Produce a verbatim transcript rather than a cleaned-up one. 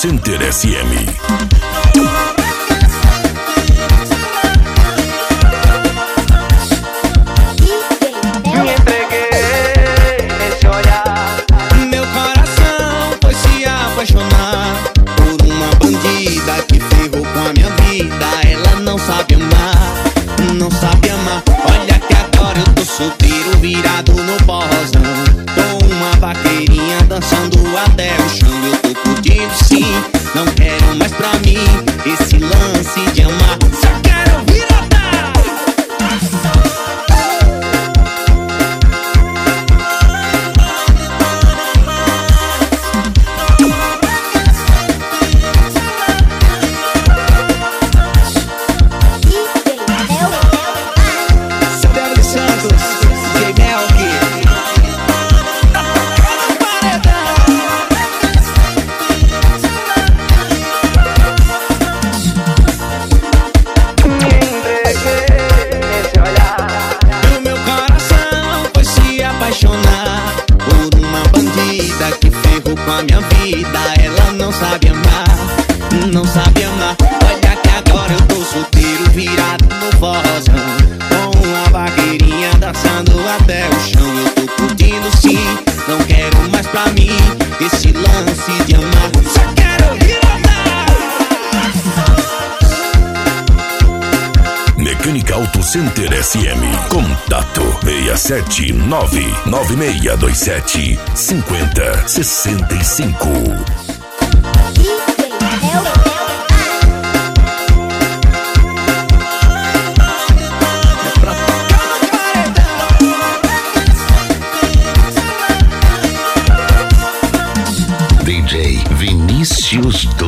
Center S M. Não sabe amar, não sabe amar. Olha que agora eu tô solteiro, virado no forrozão, com uma vaqueirinha dançando até o chão. Eu tô curtindo sim, não quero mais pra mim esse lance de amar, só quero viradar. Por uma bandida que ferrou com a minha vida. Ela não sabe amar, não sabe amar. Olha que agora eu tô solteiro, virado no forrozão, com uma vaqueirinha dançando até o chão. Eu tô curtindo sim, não quero mais pra mim esse lance de amar, só quero viradar. Mecânica Auto Center S M. Contato seis sete nove nove seis dois sete cinco zero seis cinco. D J Vinícius